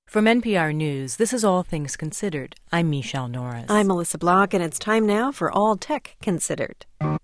From NPR News, this is All Things Considered. I'm Michelle Norris. I'm Melissa Block, and it's time now for All Tech Considered.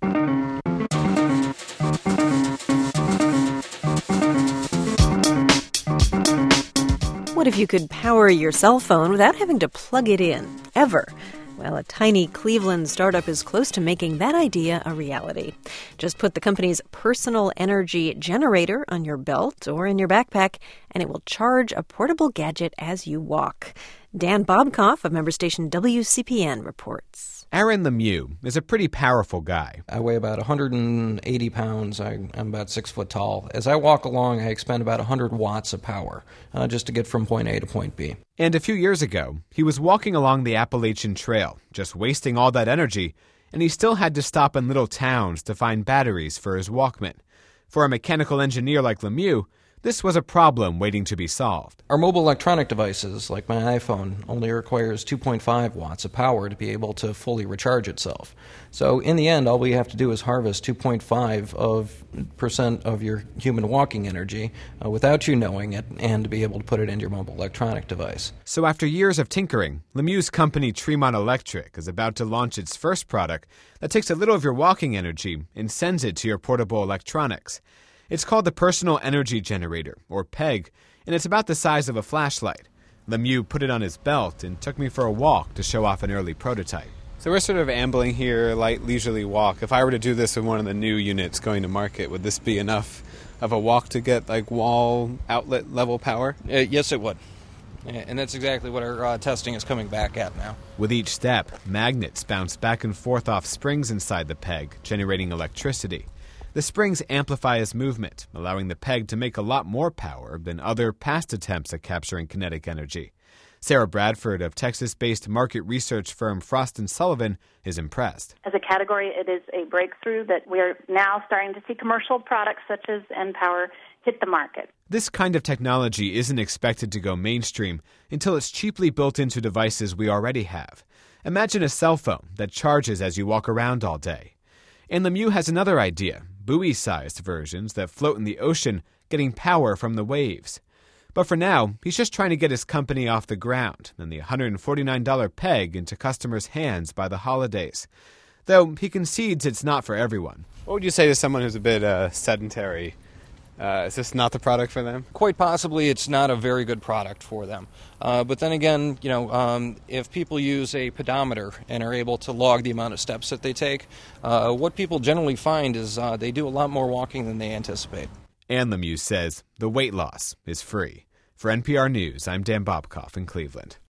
What if you could power your cell phone without having to plug it in, ever? Well, a tiny Cleveland startup is close to making that idea a reality. Just put the company's personal energy generator on your belt or in your backpack, and it will charge a portable gadget as you walk. Dan Bobkoff of member station WCPN reports. Aaron Lemieux is a pretty powerful guy. I weigh about 180 pounds. I'm about 6 foot tall. As I walk along, I expend about 100 watts of power just to get from point A to point B. And a few years ago, he was walking along the Appalachian Trail, just wasting all that energy, and he still had to stop in little towns to find batteries for his Walkman. For a mechanical engineer like Lemieux, this was a problem waiting to be solved. Our mobile electronic devices, like my iPhone, only requires 2.5 watts of power to be able to fully recharge itself. So in the end, all we have to do is harvest 2.5% of your human walking energy without you knowing it, and to be able to put it into your mobile electronic device. So after years of tinkering, Lemieux's company Tremont Electric is about to launch its first product that takes a little of your walking energy and sends it to your portable electronics. It's called the Personal Energy Generator, or PEG, and it's about the size of a flashlight. Lemieux put it on his belt and took me for a walk to show off an early prototype. So we're sort of ambling here, light, leisurely walk. If I were to do this with one of the new units going to market, would this be enough of a walk to get like wall outlet level power? Yes, it would. And that's exactly what our testing is coming back at now. With each step, magnets bounce back and forth off springs inside the PEG, generating electricity. The springs amplify his movement, allowing the PEG to make a lot more power than other past attempts at capturing kinetic energy. Sarah Bradford of Texas-based market research firm Frost & Sullivan is impressed. As a category, it is a breakthrough that we're now starting to see commercial products such as nPower hit the market. This kind of technology isn't expected to go mainstream until it's cheaply built into devices we already have. Imagine a cell phone that charges as you walk around all day. And Lemieux has another idea, buoy-sized versions that float in the ocean, getting power from the waves. But for now, he's just trying to get his company off the ground and the $149 PEG into customers' hands by the holidays. Though he concedes it's not for everyone. What would you say to someone who's a bit sedentary? Is this not the product for them? Quite possibly it's not a very good product for them. But then again, if people use a pedometer and are able to log the amount of steps that they take, what people generally find is they do a lot more walking than they anticipate. And Lemieux says the weight loss is free. For NPR News, I'm Dan Bobkoff in Cleveland.